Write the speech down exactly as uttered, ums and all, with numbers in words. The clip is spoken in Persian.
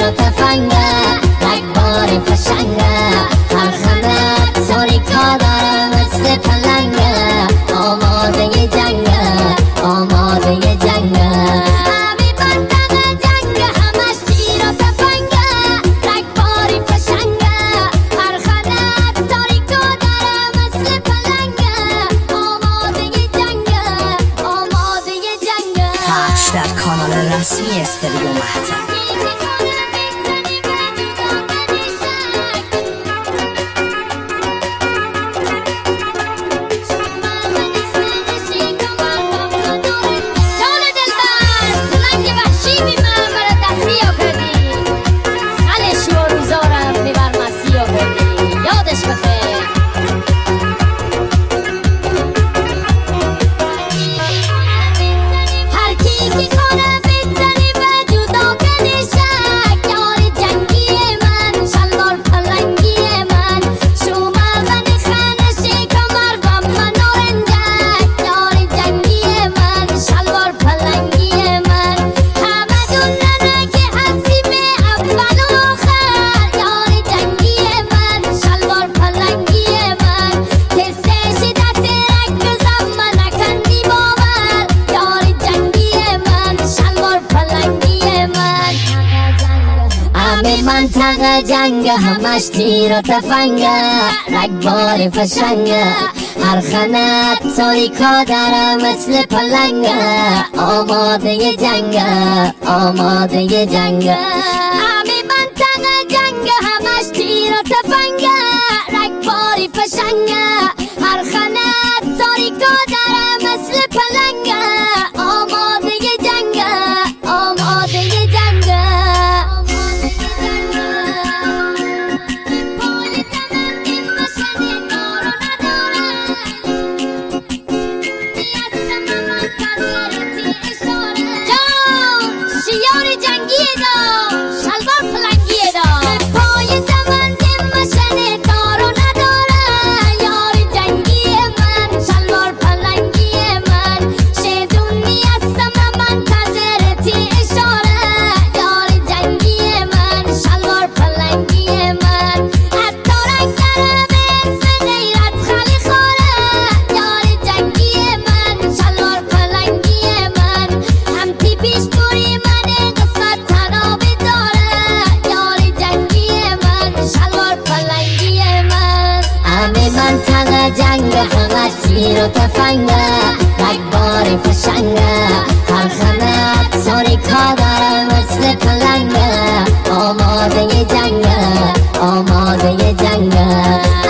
و تفنگه، رگبار فشنگه، هر خمت ساریکا داره مثل پلنگه. آماده جنگه، آماده جنگه، همه منطقه جنگه، همش تیر و تفنگه، رگباری فشنگه، هر خمت ساریکا داره مثل پلنگه. آماده جنگه، آماده جنگه. پخش در کانال رسمی استریو مهتاب. منطقه جنگ، همش تیر و تفنگه، رگبار فشنگه، هر خنت ساریکا داره مثل پلنگه. آماده جنگه، آماده جنگه، همه منطقه جنگ، همش تیر و تفنگه، رگبار فشنگه، هر خنت ساریکا داره مثل پلنگه. آماده جنگه، آماده جنگه. منطقه جنگ، همش تیر و تفنگه، رگبار فشنگه، هر خمت ساریکا داره مثل پلنگه. آماده جنگه، آماده جنگه.